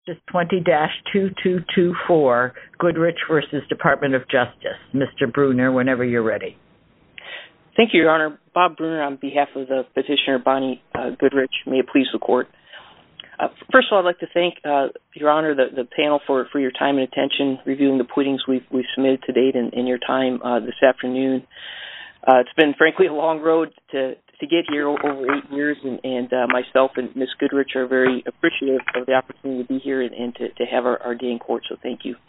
Just 20-2224, Goodrich versus Department of Justice. Mr. Bruner, whenever you're ready. Thank you, Your Honor. Bob Bruner on behalf of the petitioner, Bonnie Goodrich. May it please the Court. First of all, I'd like to thank, Your Honor, the panel for your time and attention reviewing the pleadings we've submitted to date and your time this afternoon. It's been, frankly, a long road to get here over 8 years, and myself and Ms. Goodrich are very appreciative of the opportunity to be here and to have our day in court, so thank you.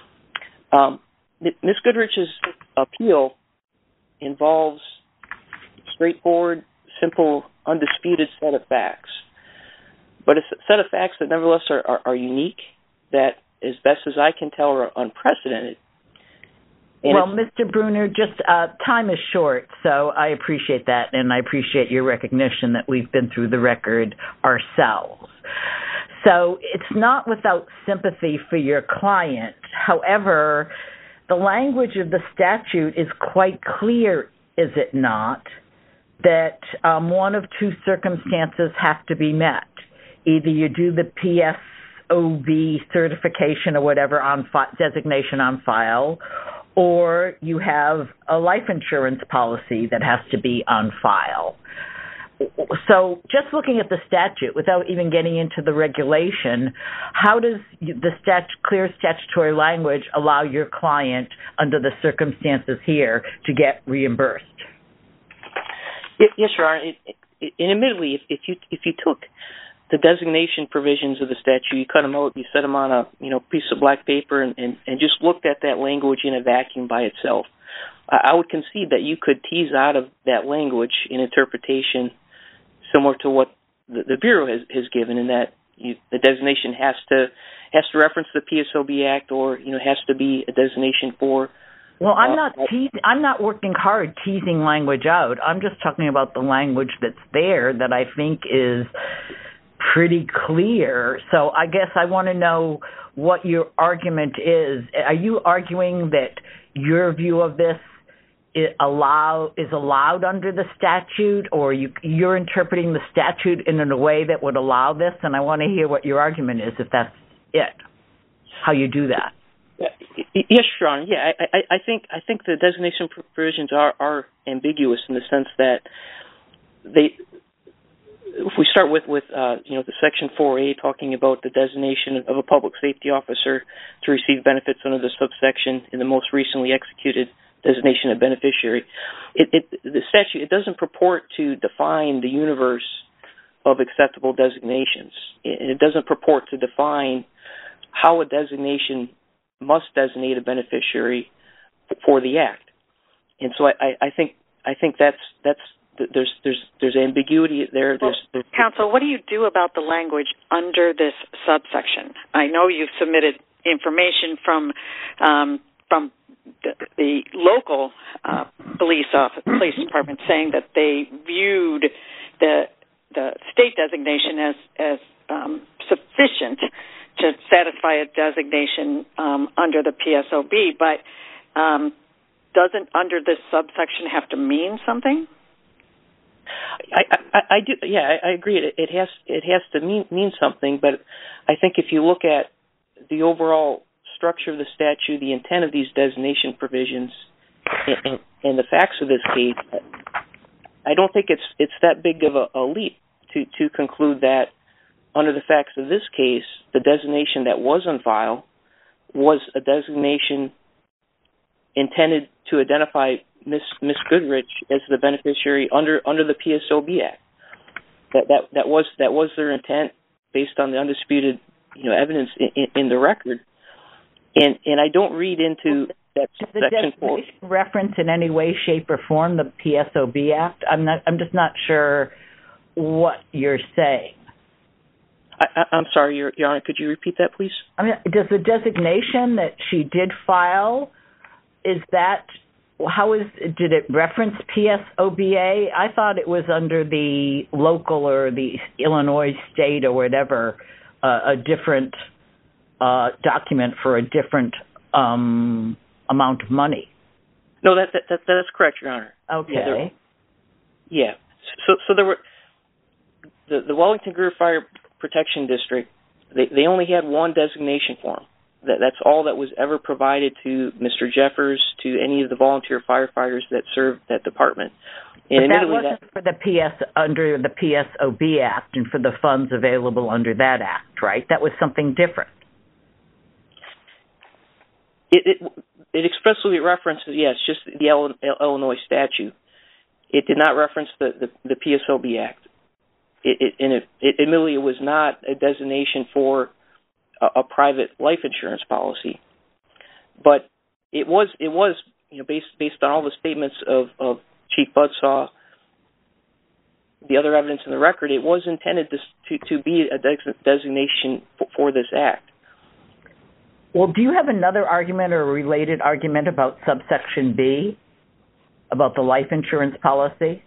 Ms. Goodrich's appeal involves a straightforward, simple, undisputed set of facts, but a set of facts that nevertheless are unique, that, as best as I can tell, are unprecedented. Well, Mr. Bruner, just time is short, so I appreciate that, and I appreciate your recognition that we've been through the record ourselves. So it's not without sympathy for your client. However, the language of the statute is quite clear, is it not, that one of two circumstances have to be met. Either you do the PSOB certification or whatever designation on file, or you have a life insurance policy that has to be on file. So just looking at the statute, without even getting into the regulation, how does the clear statutory language allow your client, under the circumstances here, to get reimbursed? Yes, Your Honor. And admittedly, if you took the designation provisions of the statute, you cut them out, you set them on a piece of black paper and just looked at that language in a vacuum by itself, I would concede that you could tease out of that language an interpretation similar to what the Bureau has given, in that the designation has to reference the PSOB Act, or has to be a designation for. Well, I'm not working hard teasing language out. I'm just talking about the language that's there that I think is pretty clear. So I guess I want to know what your argument is. Are you arguing that your view of this is allowed under the statute, or you're interpreting the statute in a way that would allow this? And I want to hear what your argument is, if that's it, how you do that. Yes, Your Honor. Yeah, I think the designation provisions are ambiguous in the sense that if we start with the Section 4A talking about the designation of a public safety officer to receive benefits under the subsection in the most recently executed designation of beneficiary, the statute, it doesn't purport to define the universe of acceptable designations. It doesn't purport to define how a designation must designate a beneficiary for the Act. And so I think that's there's ambiguity there. Counsel, what do you do about the language under this subsection? I know you've submitted information from the local police department saying that they viewed the state designation as sufficient to satisfy a designation under the PSOB, but doesn't under this subsection have to mean something? I do. Yeah, I agree. It has to mean something, but I think if you look at the overall structure of the statute, the intent of these designation provisions, and the facts of this case, I don't think it's that big of a leap to conclude that under the facts of this case, the designation that was on file was a designation intended to identify Miss Goodrich as the beneficiary under the PSOB Act. That was their intent based on the undisputed evidence in the record. And I don't read into that section 4. Does the reference in any way, shape, or form the PSOB Act? I'm just not sure what you're saying. I'm sorry, Your Honor. Could you repeat that, please? I mean, does the designation that she did file, did it reference PSOBA? I thought it was under the local or the Illinois state or whatever, a different document for a different amount of money. No, that's correct, Your Honor. Okay. So there were the Wellington Greer Fire Protection District They only had one designation form. That's all that was ever provided to Mr. Jeffers, to any of the volunteer firefighters that served that department. And but that wasn't for the under the PSOB Act and for the funds available under that act, right? That was something different. It expressly references, yes, just the Illinois statute. It did not reference the PSOB Act. Admittedly, it was not a designation for a private life insurance policy, but it was based on all the statements of Chief Budsaw, the other evidence in the record, it was intended to be a designation for this act. Well, do you have another argument or a related argument about subsection B, about the life insurance policy?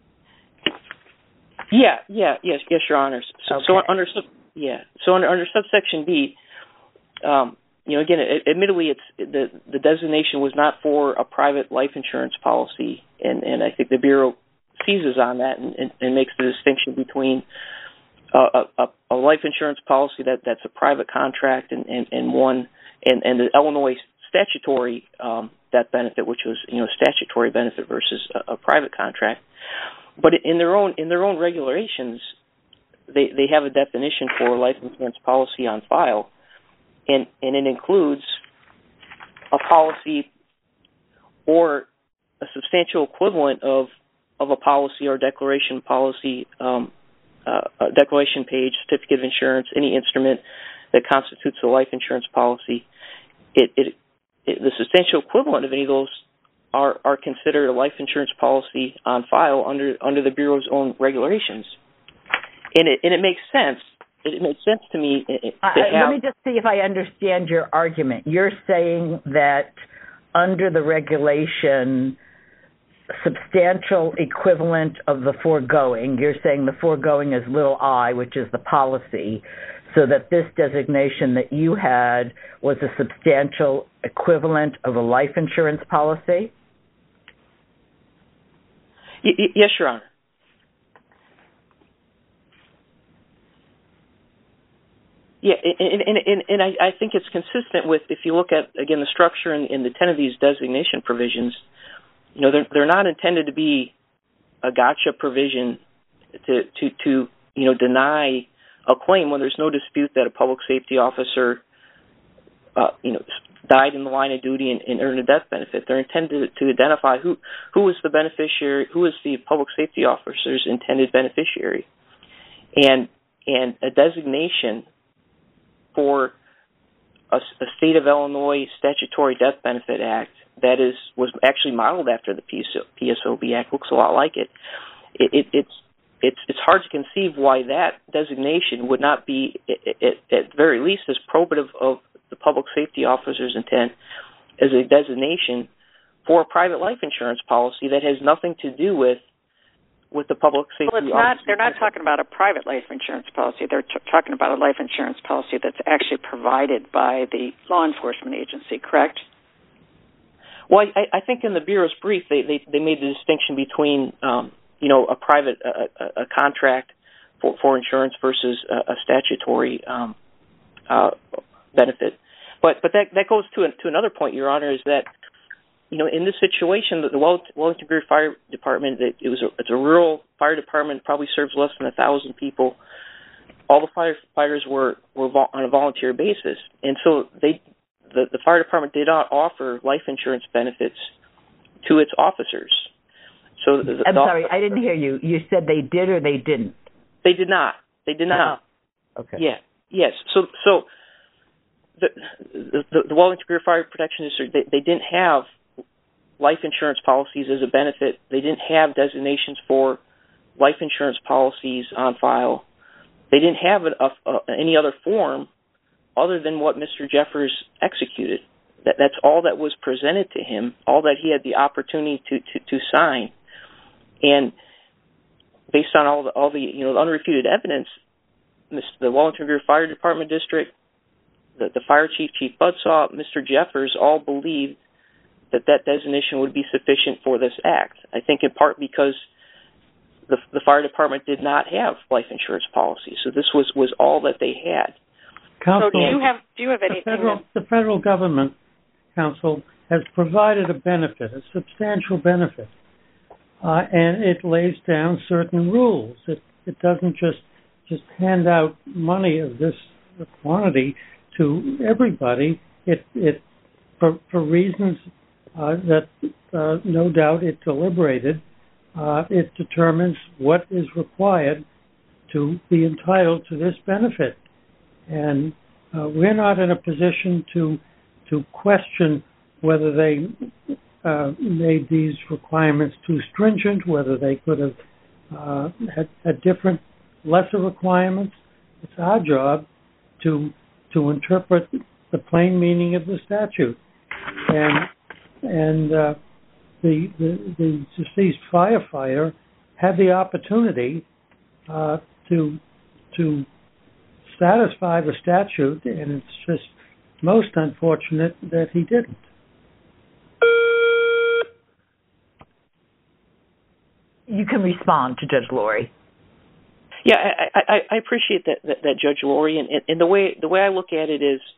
Yes, Your Honors. Okay. So under subsection B, again, admittedly, the designation was not for a private life insurance policy, and I think the Bureau seizes on that and makes the distinction between a life insurance policy that's a private contract and the Illinois statutory death benefit, which was statutory benefit versus a private contract. But in their own regulations, they have a definition for life insurance policy on file, and it includes a policy or a substantial equivalent of a policy or declaration policy, a declaration page, certificate of insurance, any instrument that constitutes a life insurance policy. The substantial equivalent of any of those are considered a life insurance policy on file under the Bureau's own regulations, and it makes sense. It makes sense to me. Let me just see if I understand your argument. You're saying that under the regulation, substantial equivalent of the foregoing, you're saying the foregoing is little I, which is the policy, so that this designation that you had was a substantial equivalent of a life insurance policy? Yes, Your Honor. Yeah, and I think it's consistent with, if you look at, again, the structure in the 10 of these designation provisions, they're not intended to be a gotcha provision to deny a claim when there's no dispute that a public safety officer died in the line of duty and earned a death benefit. They're intended to identify who is the beneficiary, who is the public safety officer's intended beneficiary, and a designation for a state of Illinois statutory death benefit act that was actually modeled after the PSOB Act, looks a lot like it. It's hard to conceive why that designation would not be, at very least, as probative of the public safety officer's intent as a designation for a private life insurance policy that has nothing to do with the public safety officer. They're not talking about a private life insurance policy. They're talking about a life insurance policy that's actually provided by the law enforcement agency, correct? Well, I think in the Bureau's brief, they made the distinction between, a private a contract for insurance versus a statutory benefit. But that goes to another point, Your Honor, is that, in this situation, the Wellington Greer Fire Department, it's a rural fire department, probably serves less than 1,000 people. All the firefighters were on a volunteer basis, and so the fire department did not offer life insurance benefits to its officers. So I'm sorry, I didn't hear you. You said they did or they didn't? They did not. They did not. Oh, okay. Yeah. Yes. So the Wellington Greer Fire Protection District, they didn't have life insurance policies as a benefit. They didn't have designations for life insurance policies on file. They didn't have any other form other than what Mr. Jeffers executed. That's all that was presented to him, all that he had the opportunity to sign. And based on all the unrefuted evidence, the Wellington Greer Fire Department District, the fire chief, Chief Budsaw, Mr. Jeffers, all believed that designation would be sufficient for this act. I think in part because the fire department did not have life insurance policies, so this was all that they had. Counsel, so do you have anything? The federal government, Counsel, has provided a benefit, a substantial benefit, and it lays down certain rules. It doesn't just hand out money of this quantity to everybody. It for reasons that no doubt it deliberated, it determines what is required to be entitled to this benefit. And we're not in a position to question whether they made these requirements too stringent, whether they could have had different, lesser requirements. It's our job to interpret the plain meaning of the statute. And the deceased firefighter had the opportunity to satisfy the statute, and it's just most unfortunate that he didn't. You can respond to Judge Lurie. Yeah, I appreciate that Judge Lurie, and the way I look at it is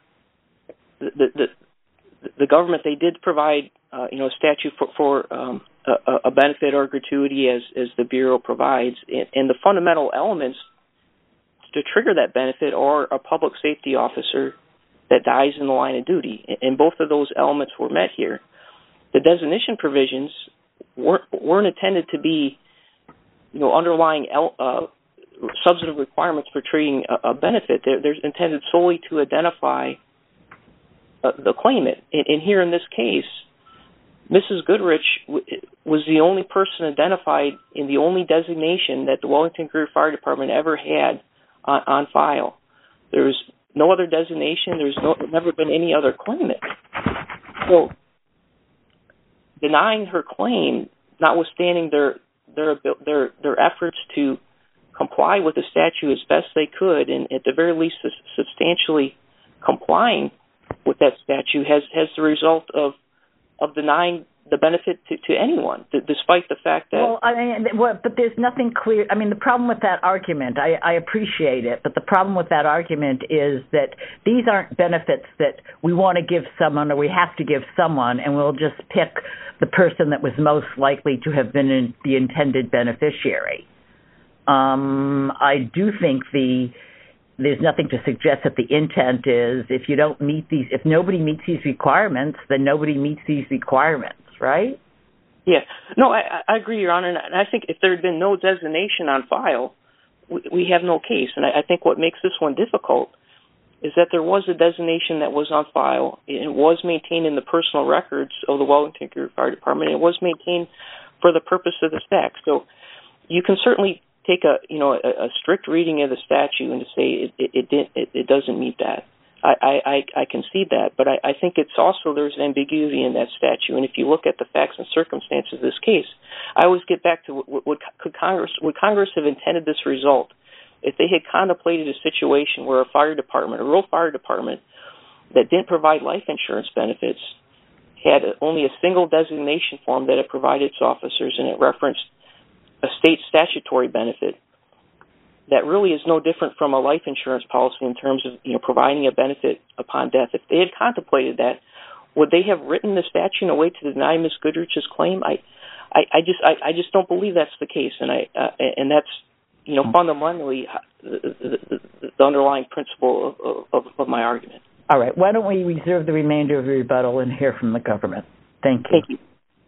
the government, they did provide a statute for a benefit or gratuity as the Bureau provides, and the fundamental elements to trigger that benefit are a public safety officer that dies in the line of duty, and both of those elements were met here. The designation provisions weren't intended to be, underlying substantive requirements for treating a benefit. They're intended solely to identify the claimant. And here in this case, Mrs. Goodrich was the only person identified in the only designation that the Wellington Greer Fire Department ever had on file. There's no other designation. There's never been any other claimant. So denying her claim, notwithstanding their efforts to comply with the statute as best they could, and at the very least substantially complying with that statute, has the result of denying the benefit to anyone, despite the fact that... But there's nothing clear. I mean, the problem with that argument, I appreciate it, but the problem with that argument is that these aren't benefits that we want to give someone or we have to give someone, and we'll just pick the person that was most likely to have been the intended beneficiary. I do think there's nothing to suggest that the intent is if nobody meets these requirements, then nobody meets these requirements, right? Yeah. No, I agree, Your Honor. And I think if there had been no designation on file, we have no case. And I think what makes this one difficult is that there was a designation that was on file. It was maintained in the personal records of the Wellington Greer Fire Department. It was maintained for the purpose of the STAC. So you can certainly take a strict reading of the statute and to say it doesn't meet that. I concede that, but I think it's also there's ambiguity in that statute. And if you look at the facts and circumstances of this case, I always get back to would Congress have intended this result if they had contemplated a situation where a rural fire department that didn't provide life insurance benefits had only a single designation form that it provided its officers, and it referenced a state statutory benefit that really is no different from a life insurance policy in terms of providing a benefit upon death. If they had contemplated that, would they have written the statute in a way to deny Ms. Goodrich's claim? I just don't believe that's the case, and that's fundamentally the underlying principle of my argument. All right. Why don't we reserve the remainder of the rebuttal and hear from the government? Thank you. Thank you.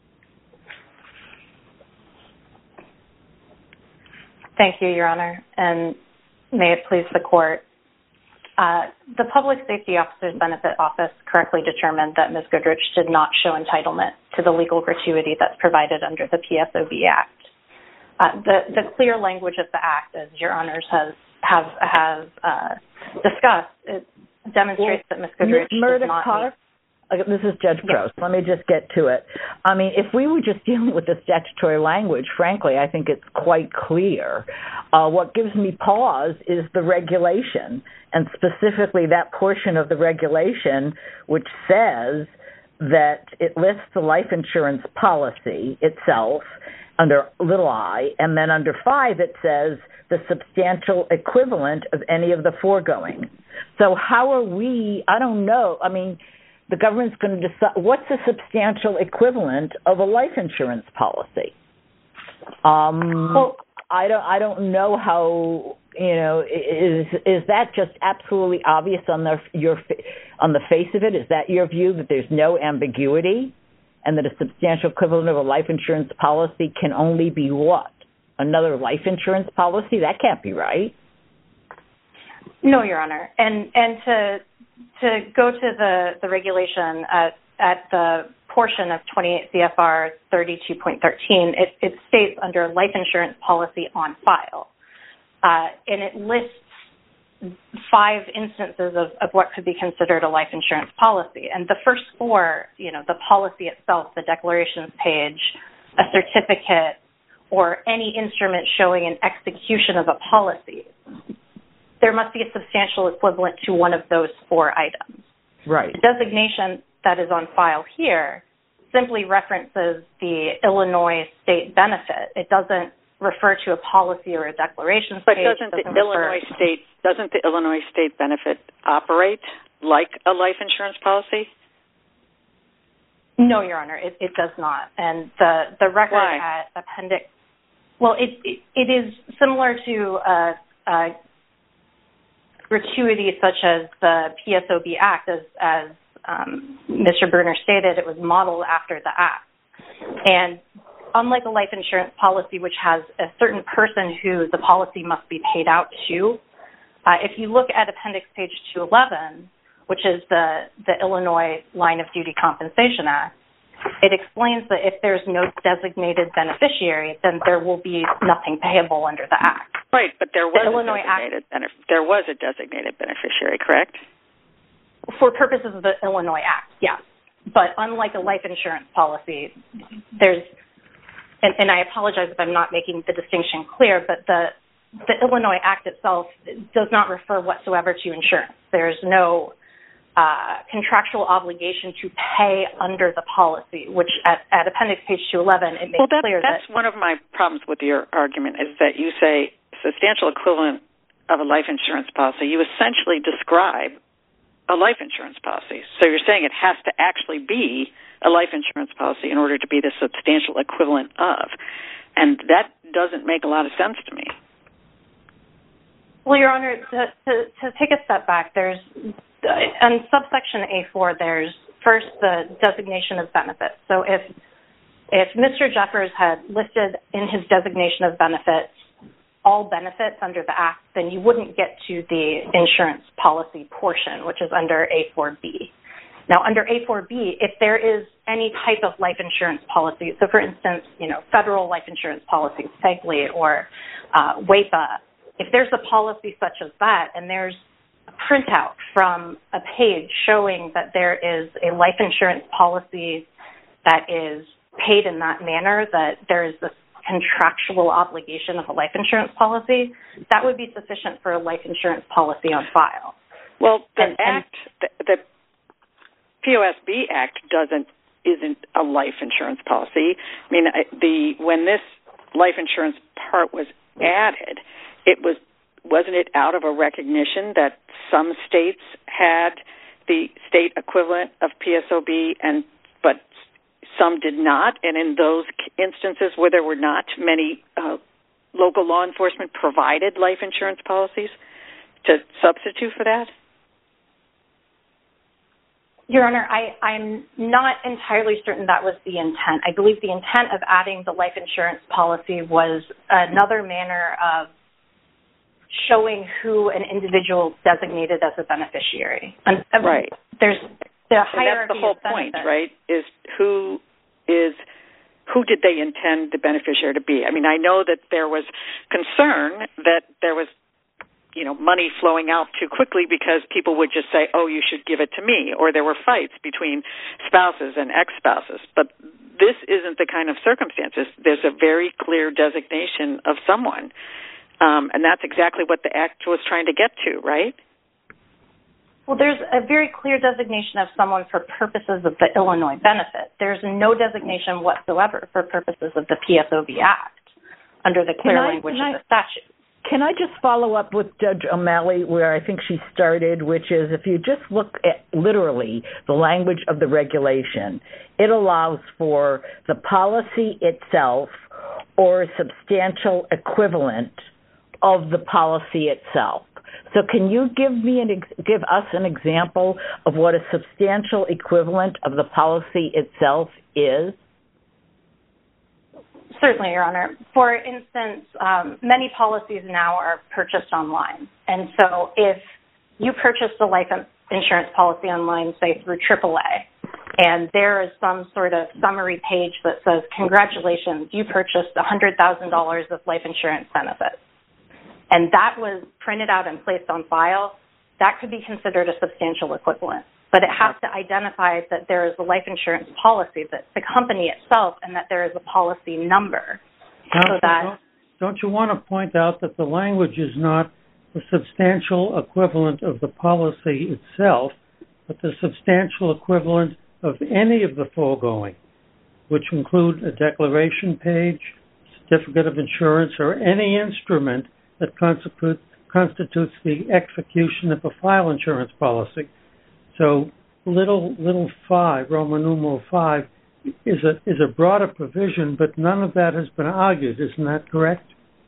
Thank you, Your Honor, and may it please the Court. The Public Safety Officers Benefit Office correctly determined that Ms. Goodrich did not show entitlement to the legal gratuity that's provided under the PSOB Act. The clear language of the Act, as Your Honors have discussed, it demonstrates that Ms. Goodrich does not... This is Judge Prost. Let me just get to it. I mean, if we were just dealing with the statutory language, frankly, I think it's quite clear. What gives me pause is the regulation, and specifically that portion of the regulation which says that it lists the life insurance policy itself under little I, and then under 5 it says the substantial equivalent of any of the foregoing. So how are we, I don't know, I mean, the government's going to decide what's a substantial equivalent of a life insurance policy. Well, I don't know how, you know, is that just absolutely obvious on the face of it? Is that your view, that there's no ambiguity and that a substantial equivalent of a life insurance policy can only be what? Another life insurance policy? That can't be right. No, Your Honor. And to go to the regulation at the portion of 28 CFR 32.13, it states under life insurance policy on file. And it lists 5 instances of what could be considered a life insurance policy. And the first 4, you know, the policy itself, the declarations page, a certificate, or any instrument showing an execution of a policy, there must be a substantial equivalent to one of those 4 items. Right. The designation that is on file here simply references the Illinois state benefit. It doesn't refer to a policy or a declaration page. But doesn't the Illinois state benefit operate like a life insurance policy? No, Your Honor, it does not. And the record at appendix, well, it is similar to a gratuity such as the PSOB Act, as Mr. Bruner stated, it was modeled after the Act. And unlike a life insurance policy, which has a certain person who the policy must be paid out to, if you look at appendix page 211, which is the Illinois Line of Duty Compensation Act, it explains that if there's no designated beneficiary, then there will be nothing payable under the Act. Right, but there was a designated beneficiary, correct? For purposes of the Illinois Act, yes. But unlike a life insurance policy, there's, and I apologize if I'm not making the distinction clear, but the Illinois Act itself does not refer whatsoever to insurance. There's no contractual obligation to pay under the policy, which at appendix page 211, it makes clear that... That's one of my problems with your argument, is that you say substantial equivalent of a life insurance policy. You essentially describe a life insurance policy. So you're saying it has to actually be a life insurance policy in order to be the substantial equivalent of. And that doesn't make a lot of sense to me. Well, Your Honor, to take a step back, there's, in subsection A4, there's first the designation of benefits. So if Mr. Jeffers had listed in his designation of benefits all benefits under the Act, then you wouldn't get to the insurance policy portion, which is under A4B. Now, under A4B, if there is any type of life insurance policy, so for instance, you know, federal life insurance policies, PEGLI or WAPA, if there's a policy such as that and there's a printout from a page showing that there is a life insurance policy that is paid in that manner, that there is this contractual obligation of a life insurance policy, that would be sufficient for a life insurance policy on file. Well, the POSB Act isn't a life insurance policy. I mean, when this life insurance part was added, wasn't it out of a recognition that some states had the state equivalent of PSOB, but some did not, and in those instances where there were not many local law enforcement provided life insurance policies to substitute for that? Your Honor, I'm not entirely certain that was the intent. I believe the intent of adding the life insurance policy was another manner of showing who an individual designated as a beneficiary. Right. There's the hierarchy. That's the whole point, right? Is who did they intend the beneficiary to be? I mean, I know that there was concern that there was, you know, money flowing out too quickly because people would just say, "Oh, you should give it to me," or there were fights between spouses and ex-spouses. But this isn't the kind of circumstances. There's a very clear designation of someone, and that's exactly what the Act was trying to get to, right? Well, there's a very clear designation of someone for purposes of the Illinois benefit. There's no designation whatsoever for purposes of the PSOB Act under the clear language of the statute. Can I just follow up with Judge O'Malley where I think she started, which is if you just look at literally the language of the regulation, it allows for the policy itself or a substantial equivalent of the policy itself. So can you give us an example of what a substantial equivalent of the policy itself is? Certainly, Your Honor. For instance, many policies now are purchased online. And so if you purchased a life insurance policy online, say through AAA, and there is some sort of summary page that says, congratulations, you purchased $100,000 of life insurance benefits, and that was printed out and placed on file, that could be considered a substantial equivalent. But it has to identify that there is a life insurance policy, that the company itself, and that there is a policy number. Counsel, so don't you want to point out that the language is not the substantial equivalent of the policy itself, but the substantial equivalent of any of the foregoing, which include a declaration page, certificate of insurance, or any instrument that constitutes the execution of a file insurance policy. So little 5, Roman numeral 5, is a broader provision, but none of that has been argued. Isn't that correct?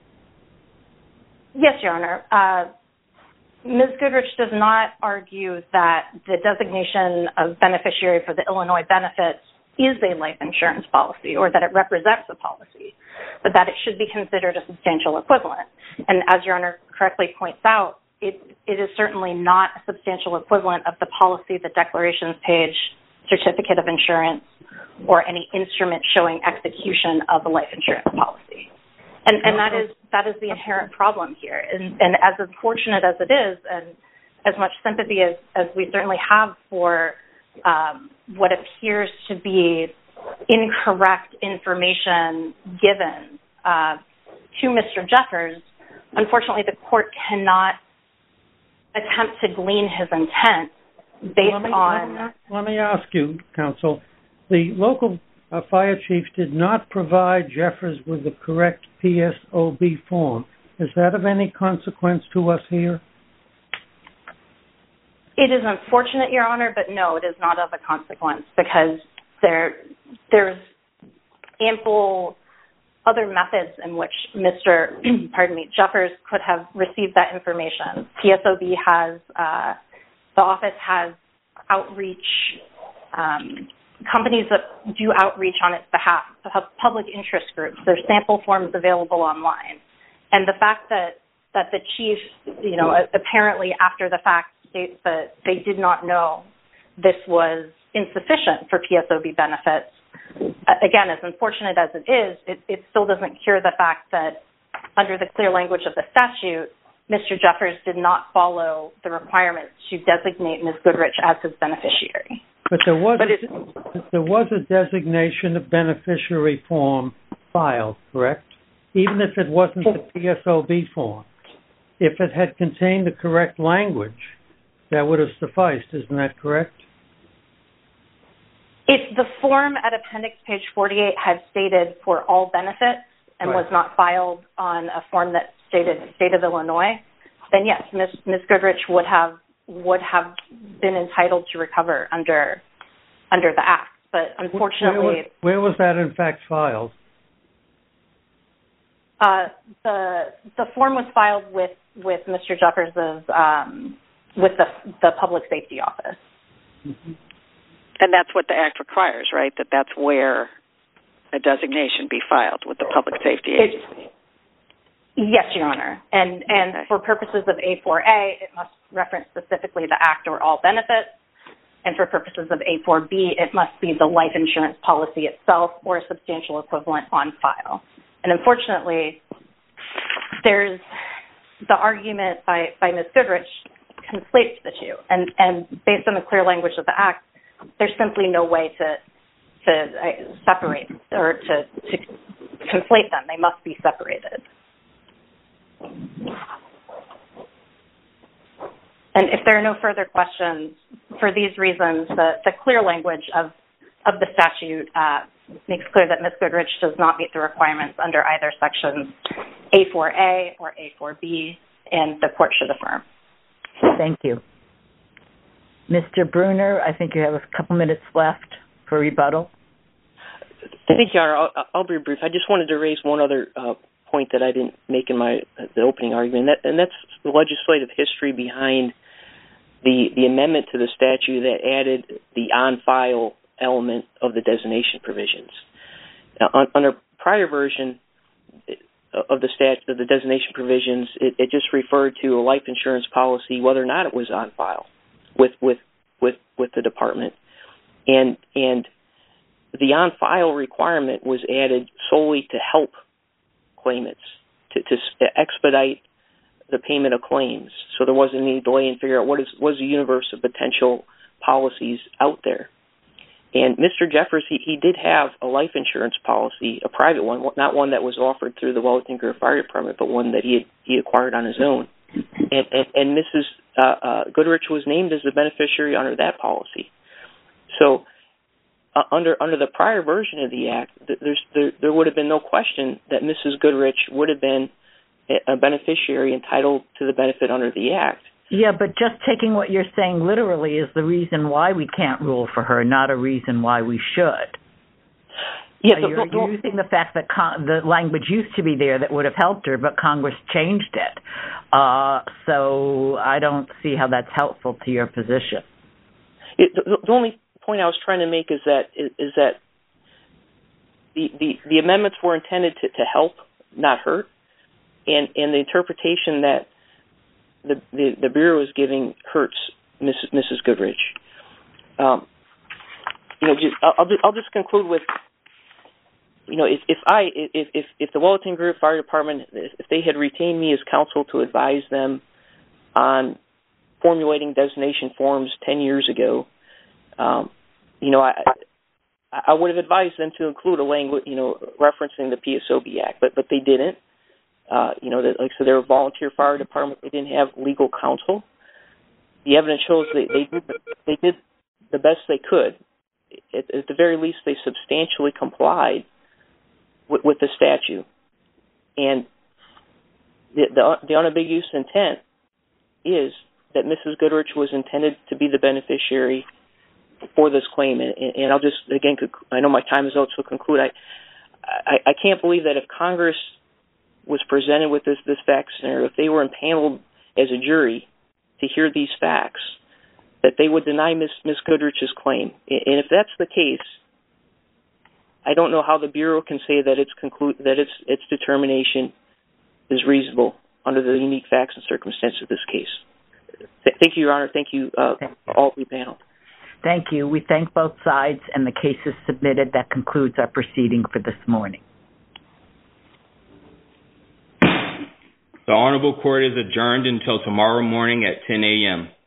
Yes, Your Honor. Ms. Goodrich does not argue that the designation of beneficiary for the Illinois benefits is a life insurance policy or that it represents a policy, but that it should be considered a substantial equivalent. And as Your Honor correctly points out, it is certainly not a substantial equivalent of the policy, the declarations page, certificate of insurance, or any instrument showing execution of a life insurance policy. And that is the inherent problem here. And as unfortunate as it is, and as much sympathy as we certainly have for what appears to be incorrect information given to Mr. Jeffers, unfortunately the court cannot attempt to glean his intent based on... Let me ask you, counsel, the local fire chief did not provide Jeffers with the correct PSOB form. Is that of any consequence to us here? It is unfortunate, Your Honor, but no, it is not of a consequence because there's ample other methods in which Mr. Jeffers could have received that information. PSOB has, the office has outreach, companies that do outreach on its behalf, public interest groups. There's sample forms available online. And the fact that the chief, apparently after the fact states that they did not know this was insufficient for PSOB benefits, again, as unfortunate as it is, it still doesn't cure the fact that under the clear language of the statute, Mr. Jeffers did not follow the requirements to designate Ms. Goodrich as his beneficiary. But there was a designation of beneficiary form filed, correct? Even if it wasn't the PSOB form. If it had contained the correct language, that would have sufficed. Isn't that correct? If the form at appendix page 48 had stated for all benefits and was not filed on a form that stated state of Illinois, then yes, Ms. Goodrich would have been entitled to recover under the Act. But unfortunately... Where was that in fact filed? The form was filed with Mr. Jeffers' with the Public Safety Office. Mm-hmm. And that's what the Act requires, right? That's where a designation be filed with the Public Safety Agency. Yes, Your Honor. And okay. For purposes of A4A, it must reference specifically the Act or all benefits. And for purposes of A4B, it must be the life insurance policy itself or a substantial equivalent on file. And unfortunately, there's the argument by Ms. Goodrich conflates the two. And based on the clear language of the Act, there's simply no way to separate or to conflate them. They must be separated. And if there are no further questions, for these reasons, the clear language of the statute makes clear that Ms. Goodrich does not meet the requirements under either Sections A4A or A4B, and the court should affirm. Thank you. Mr. Bruner, I think you have a couple minutes left for rebuttal. Thank you, Your Honor. I'll be brief. I just wanted to raise one other point that I didn't make in the opening argument, and that's the legislative history behind the amendment to the statute that added the on-file element of the designation provisions. Now, under prior version of the statute, of the designation provisions, it just referred to a life insurance policy, whether or not it was on file with the department, and the on-file requirement was added solely to help claimants to expedite the payment of claims, so there wasn't any delay in figuring out what was the universe of potential policies out there. And Mr. Jeffers, he did have a life insurance policy, a private one, not one that was offered through the Wellington Griffith Fire Department, but one that he acquired on his own. And Mrs. Goodrich was named as the beneficiary under that policy. So under the prior version of the Act, there would have been no question that Mrs. Goodrich would have been a beneficiary entitled to the benefit under the Act. Yeah, but just taking what you're saying literally is the reason why we can't rule for her, not a reason why we should. Yeah, you're using the fact that the language used to be there that would have helped her, but Congress changed it. So I don't see how that's helpful to your position. The only point I was trying to make is that the amendments were intended to help, not hurt, and the interpretation that the Bureau is giving hurts Mrs. Goodrich. I'll just conclude with, if the Wellington Griffith Fire Department, if they had retained me as counsel to advise them on formulating designation forms 10 years ago, I would have advised them to include a language, referencing the PSOB Act, but they didn't. Like I said, they're a volunteer fire department. They didn't have legal counsel. The evidence shows they did the best they could. At the very least, they substantially complied with the statute. And the unambiguous intent is that Mrs. Goodrich was intended to be the beneficiary for this claim. And I'll just, again, I know my time is out, so conclude. I can't believe that if Congress was presented with this fact scenario, if they were impaneled as a jury to hear these facts, that they would deny Ms. Goodrich's claim. And if that's the case, I don't know how the Bureau can say that its determination is reasonable under the unique facts and circumstances of this case. Thank you, Your Honor. Thank you, all of the panel. Thank you. We thank both sides, and the case is submitted. That concludes our proceeding for this morning. The Honorable Court is adjourned until tomorrow morning at 10 a.m.